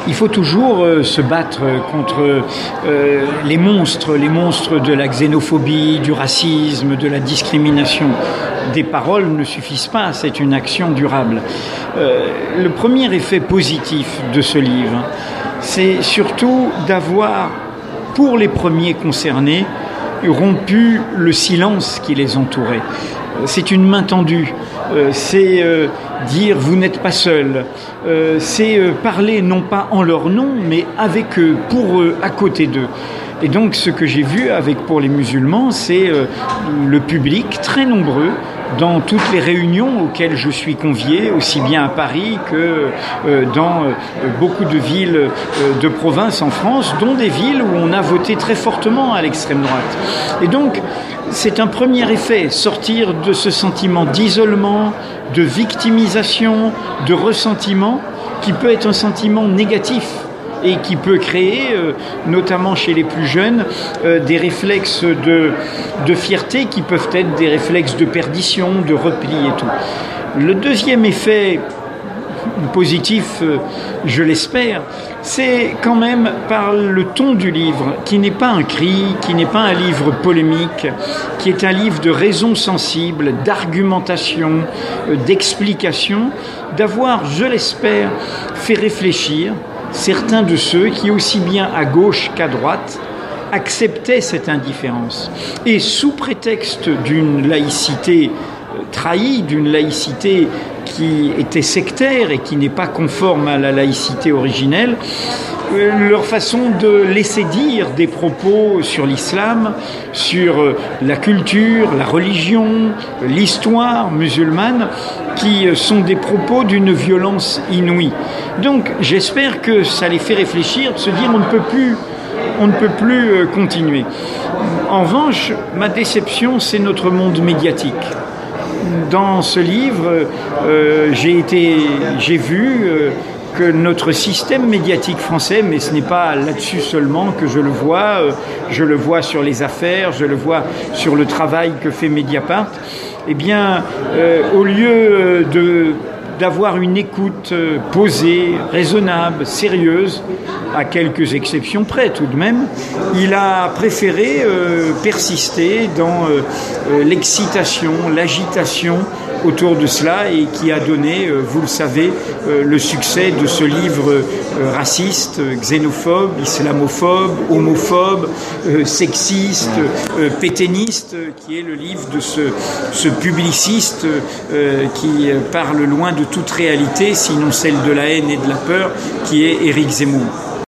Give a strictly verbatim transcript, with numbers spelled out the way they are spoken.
Il faut toujours euh, se battre contre euh, les monstres, les monstres de la xénophobie, du racisme, de la discrimination. Des paroles ne suffisent pas, c'est une action durable. Euh, le premier effet positif de ce livre, c'est surtout d'avoir, pour les premiers concernés, rompu le silence qui les entourait. C'est une main tendue, euh, c'est euh, dire vous n'êtes pas seul, euh, c'est euh, parler non pas en leur nom, mais avec eux, pour eux, à côté d'eux. Et donc ce que j'ai vu avec Pour les musulmans, c'est euh, le public très nombreux dans toutes les réunions auxquelles je suis convié, aussi bien à Paris que euh, dans euh, beaucoup de villes euh, de province en France, dont des villes où on a voté très fortement à l'extrême droite. Et donc, c'est un premier effet, sortir de ce sentiment d'isolement, de victimisation, de ressentiment, qui peut être un sentiment négatif et qui peut créer, euh, notamment chez les plus jeunes, euh, des réflexes de, de fierté qui peuvent être des réflexes de perdition, de repli et tout. Le deuxième effet positif, euh, je l'espère, c'est quand même par le ton du livre, qui n'est pas un cri, qui n'est pas un livre polémique, qui est un livre de raison sensible, d'argumentation, euh, d'explication, d'avoir, je l'espère, fait réfléchir certains de ceux qui, aussi bien à gauche qu'à droite, acceptaient cette indifférence. Et sous prétexte d'une laïcité trahie, d'une laïcité qui était sectaire et qui n'est pas conforme à la laïcité originelle, leur façon de laisser dire des propos sur l'islam, sur la culture, la religion, l'histoire musulmane, qui sont des propos d'une violence inouïe. Donc j'espère que ça les fait réfléchir, de se dire on ne peut plus, on ne peut plus continuer. En revanche, ma déception, c'est notre monde médiatique. Dans ce livre, euh, j'ai été, j'ai vu euh, que notre système médiatique français, mais ce n'est pas là-dessus seulement que je le vois, euh, je le vois sur les affaires, je le vois sur le travail que fait Mediapart, eh bien, euh, au lieu de d'avoir une écoute posée, raisonnable, sérieuse, à quelques exceptions près tout de même, il a préféré euh, persister dans euh, l'excitation, l'agitation autour de cela et qui a donné, euh, vous le savez, euh, le succès de ce livre euh, raciste, xénophobe, islamophobe, homophobe, euh, sexiste, euh, pétainiste, qui est le livre de ce, ce publiciste euh, qui parle loin de toute réalité, sinon celle de la haine et de la peur, qui est Éric Zemmour.